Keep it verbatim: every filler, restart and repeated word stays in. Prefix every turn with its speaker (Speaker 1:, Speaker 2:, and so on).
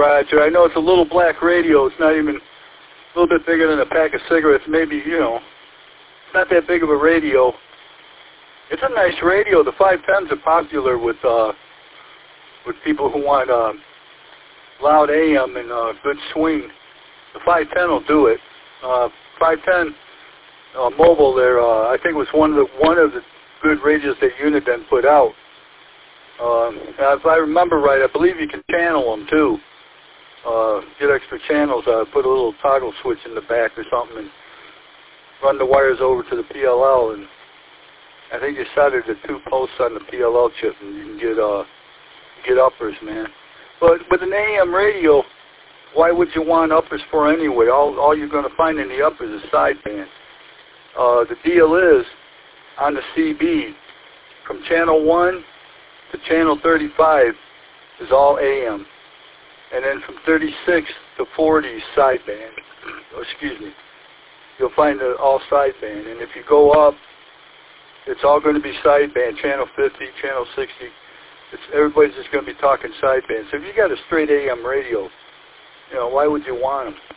Speaker 1: garage. Or I know it's a little black radio. It's not even a little bit bigger than a pack of cigarettes. Maybe, you know, it's not that big of a radio. It's a nice radio. The five tens are popular with uh, with people who want uh, loud A M and uh, good swing. The five ten will do it. Uh, five ten uh, mobile. There, uh, I think it was one of the one of the good radios that Uniden put out. Um, if I remember right, I believe you can channel them too. Uh, get extra channels. Uh, put a little toggle switch in the back or something, and run the wires over to the P L L. And I think you soldered the two posts on the P L L chip, and you can get uh, get uppers, man. But with an A M radio, why would you want uppers for anyway? All all you're going to find in the uppers is sideband. Uh, the deal is on the C B, from channel one to channel thirty-five is all A M, and then from thirty-six to forty sideband. Oh, excuse me. You'll find the all sideband, and if you go up, it's all going to be sideband. Channel fifty, channel sixty. It's everybody's just going to be talking sideband. So if you got a straight A M radio, you know, why would you want them?